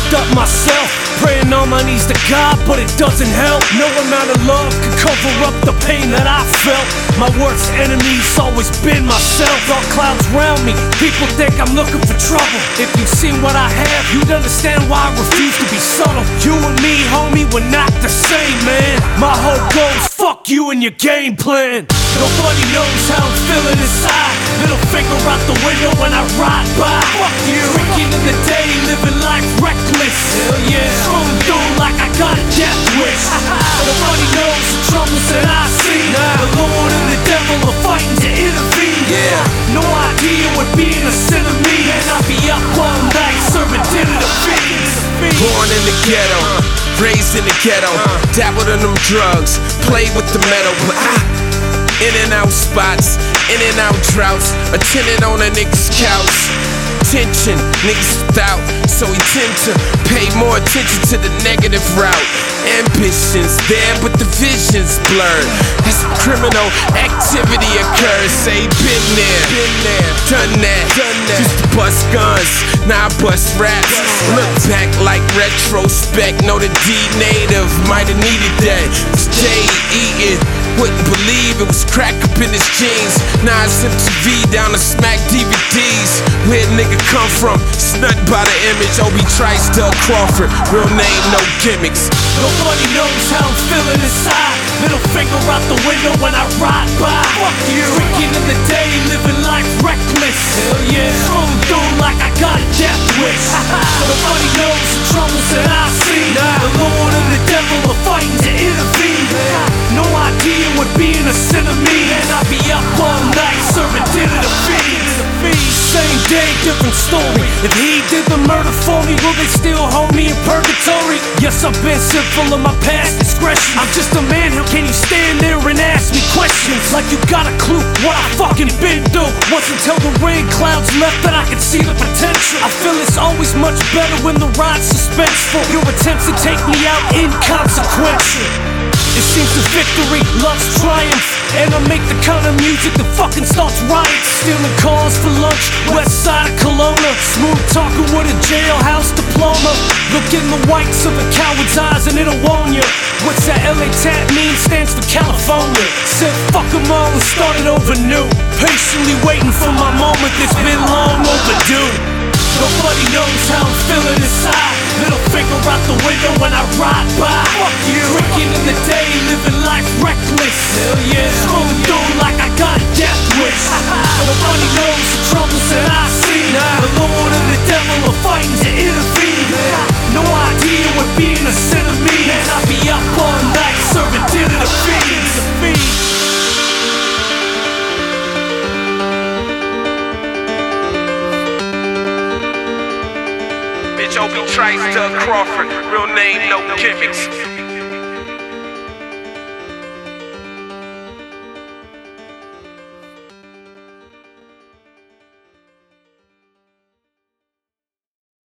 fucked up myself, praying on my knees to God, but it doesn't help. No amount of love can cover up the pain that I felt. My worst enemy's always been myself. Dark clouds around me, people think I'm looking for trouble. If you've seen what I have, you'd understand why I refuse to be subtle. You and me, homie, we're not the same, man. My whole goal's fuck you and your game plan. Nobody knows how I'm feeling inside. Middle finger out the window when I ride by. Fuck you. Drinking in the day, living life reckless. Hell yeah. Scrolling through like I got a death wish. Nobody knows the troubles that I see. The Lord and the devil are fighting to intervene. Yeah. No idea what being a sin of me. And I'll be up all night serving dinner to fiends. Born in the ghetto, raised in the ghetto, dabbled in them drugs, played with the metal, but in and out spots, in and out droughts, attending on a nigga's couch. Tension, niggas without, so he tend to pay more attention to the negative route. Ambitions there, but the vision's blurred. As criminal activity occurs, say been there, done that. Used to bust guns, now I bust raps. Look back like retrospect, know the D native might have needed that. Stay eating, wouldn't believe it was crack up in his jeans. Now it's MTV down to smack DVDs. Where a nigga come from, it's nothing by the image. Obi Trice, Doug Crawford, real name, no gimmicks. Nobody knows how I'm feeling inside. Middle finger out the window when I ride by. Fuck you. Drinking in the day, living life reckless. Hell yeah. Scrolling through like I got a death wish. Nobody knows the troubles that I see. The Lord and the devil are fighting to intervene. No idea what being a sin of me. And I'll be up all night serving dinner to fiends. Same day, different story. If he did the murder for me, will they still hold me in purgatory? Yes, I've been sinful of my past discretion. I'm just a man, how can you stand there and ask me questions? Like you got a clue what I fucking been through. Wasn't until the rain clouds left that I could see the potential. I feel it's always much better when the ride's suspenseful. Your attempts to take me out inconsequential. It seems the victory loves triumph, and I make the kind of music that fucking starts riots. Stealing cars for lunch, west side of Kelowna. Smooth talking with a jailhouse diploma. Look in the whites of a coward's eyes and it'll warn you. What's that LA tat mean? Stands for California. Said fuck them all and started over new. Patiently waiting for my moment that's been long overdue. Nobody knows how I'm feeling inside. Middle finger out the window when I ride by. Fuck you. Drinking in the day, living life reckless. Hell yeah. Scrolling through like I got a death wish. Nobody knows the troubles that I see. The Lord and the devil are fighting to intervene. No idea what being a sin of me. And I'll be up all night serving dinner to fiends. Obi Trice, Doug Crawford, real name, no gimmicks.